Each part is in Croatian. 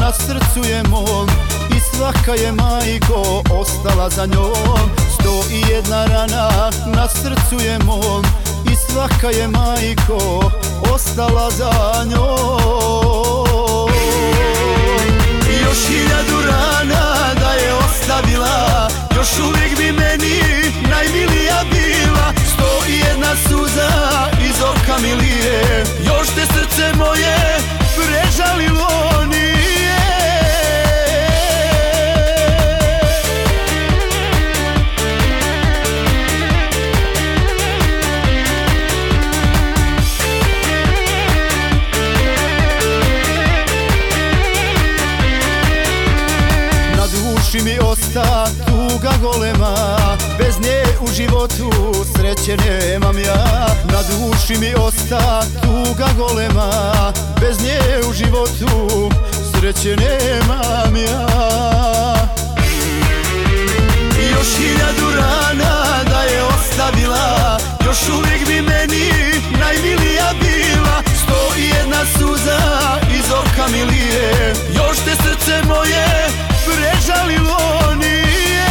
na srcu je mom i svaka je majko ostala za njom. 101 rana na srcu je mom i svaka je majko ostala za njom. Još 1000 rana da je ostavila, još uvijek bi meni najmilija bila. 101 suza iz oka mi lije, još te srce moje prežalilo nije. Mi osta tuga golema, bez nje u životu sreće nemam ja. Na duši mi osta tuga golema, bez nje u životu sreće nemam ja. Još 1000 rana da je ostavila, još uvijek bi meni najmilija bila. 101 suza iz oka mi lije, još te srce moje prežalilo nije.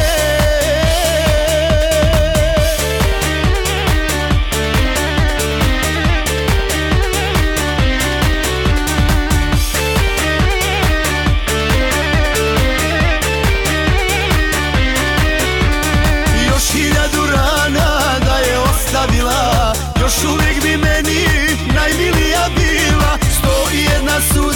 Još 1000 rana da je ostavila, još uvijek bi meni najmilija bila. 101 suza